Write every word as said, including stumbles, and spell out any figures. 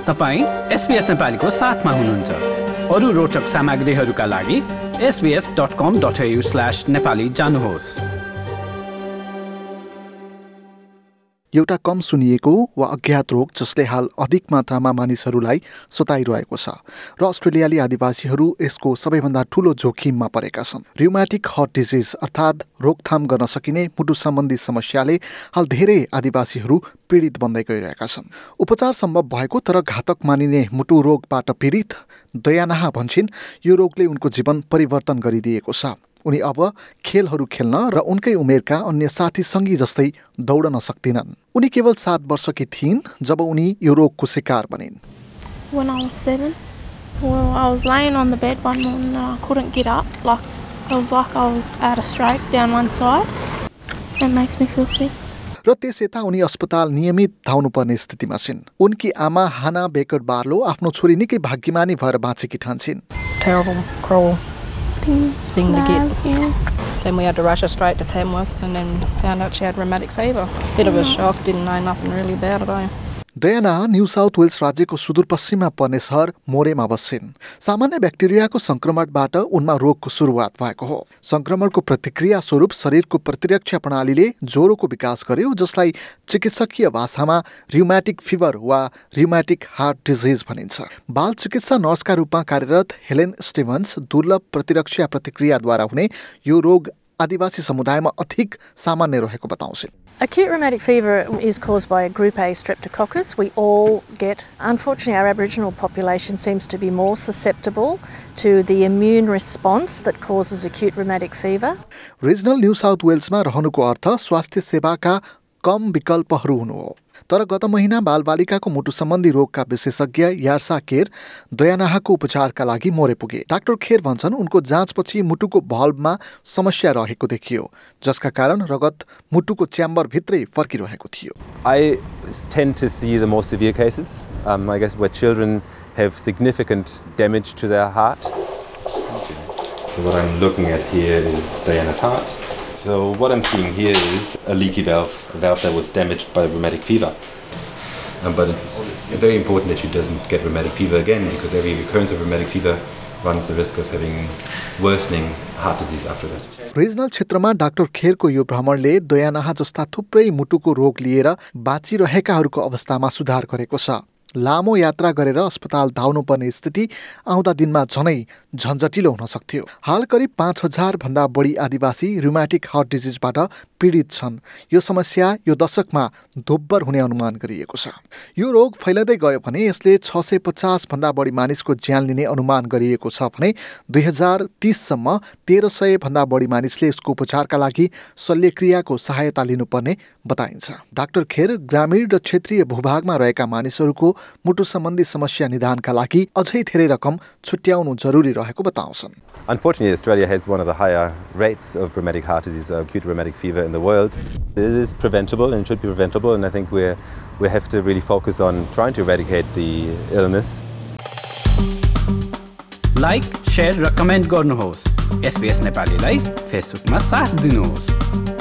तपाईँ एसबीएस नेपालीको साथमा हुनुहुन्छ। अरू रोचक सामग्रीहरूका लागि S B S dot com dot A U slash Nepali जानुहोस्। एउटा कम सुनिएको वा अज्ञात रोग जसले हाल अधिक मात्रामा मानिसहरूलाई सताइरहेको छ र अस्ट्रेलियाली आदिवासीहरू यसको सबैभन्दा ठूलो जोखिममा परेका छन्। र्युमेटिक हार्ट डिजिज अर्थात् रोकथाम गर्न सकिने मुटु सम्बन्धी समस्याले हाल धेरै आदिवासीहरू पीडित बन्दै गइरहेका छन्। उपचार सम्भव भएको तर घातक मानिने मुटु रोगबाट पीडित दयानाहा भन्छिन् यो रोगले उनको जीवन परिवर्तन गरिदिएको छ। उनी अब खेलहरू खेल्न र उनकै उमेरका अन्य साथी सङ्गी जस्तै दौडन सक्दिनन्। उनी केवल सात वर्षकी थिइन् जब उनी यो रोगको शिकार बनिन्। When I was seven, well, I was laying on the bed one morning and I couldn't get up. Like, it was like I was out of stroke down one side. It makes me feel sick. र त्यस यता उनी अस्पताल नियमित धाउनुपर्ने स्थितिमा छिन्। उनकी आमा हाना बेकर बार्लो आफ्नो छोरी निकै भाग्यमानी भएर बाँचेकी ठान्छिन्। Terrible, cruel Thing, thing to bad, get. yeah. Then we had to rush her straight to Tamworth and then found out she had rheumatic fever. Bit of a shock, didn't know nothing really about it. Eh? Dayana New South Wales राज्यको सुदूरपश्चिममा पर्ने सहर मोरेमा बस्छिन्। सामान्य ब्याक्टेरियाको संक्रमणबाट उनमा रोगको सुरुवात भएको हो। संक्रमणको प्रतिक्रिया स्वरूप शरीरको प्रतिरक्षा प्रणालीले ज्वरोको विकास गर्यो जसलाई चिकित्सकीय भाषामा र्युमेटिक फिभर वा र्युमेटिक हार्ट डिजिज भनिन्छ। बाल चिकित्सा नर्सका रूपमा कार्यरत हेलेन स्टिभन्स दुर्लभ प्रतिरक्षा प्रतिक्रियाद्वारा हुने यो रोग आदिवासी समुदायमा अधिक सामान्य रहेको बताउँछिन्। Acute rheumatic fever is caused by group A streptococcus. We all get, unfortunately our Aboriginal population seems to be more susceptible to the immune response that causes acute rheumatic fever. Regional New South वेल्समा रहनुको अर्थ स्वास्थ्य सेवाका कम विकल्पहरू हुनु हो। तर गत महिना बालबालिकाको मुटु सम्बन्धी रोगका विशेषज्ञ यार्सा केर दयानाहाको उपचारका लागि मोरे पुगे। डाक्टर खेर भन्छन् उनको जाँचपछि मुटुको भल्भमा समस्या रहेको देखियो जसका कारण रगत मुटुको च्याम्बर भित्रै फर्किरहेको थियो। I tend to see the more severe cases, um, I guess where children have significant damage to their heart. So what I'm looking at here is Diana's heart. So what I'm seeing here is a leaky valve, a valve that was damaged by rheumatic fever. Um, but it's very important that she doesn't get rheumatic fever again because every recurrence of rheumatic fever runs the risk of having worsening heart disease after that. Regional क्षेत्रमा doctor खेरको यो भ्रमणले दयानाहा जस्ता थुप्रै मुटुको रोग लिएर बाँचिरहेकाहरूको अवस्थामा सुधार गरेको छ। लामो यात्रा गरेर अस्पताल धाउनुपर्ने स्थिति आउँदा दिनमा झनै झन्झटिलो हुन सक्थ्यो। हाल करिब पाँच हजार भन्दा बढी आदिवासी र्युमेटिक हार्ट डिजिजबाट पीडित छन्। यो समस्या यो दशकमा दोब्बर हुने अनुमान गरिएको छ। यो रोग फैलिँदै गयो भने यसले छ सय पचास भन्दा बढी मानिसको ज्यान लिने अनुमान गरिएको छ भने दुई हजार तीससम्म तेह्र सय भन्दा बढी मानिसले यसको उपचारका लागि शल्यक्रियाको सहायता लिनुपर्ने बताइन्छ। डाक्टर खेर ग्रामीण र क्षेत्रीय भूभागमा रहेका मानिसहरूको मुटु सम्बन्धी समस्या निदानका लागि अझै धेरै रकम छुट्याउनु जरुरी रहेको बताउँछन्। Unfortunately, Australia has one of the higher rates of rheumatic heart disease, uh, acute rheumatic fever in the world. It is preventable and should be preventable, and I think we we have to really focus on trying to eradicate the illness. Like, share र comment गर्नुहोस्। SBS नेपालीलाई फेसबुकमा साथ दिनुहोस्।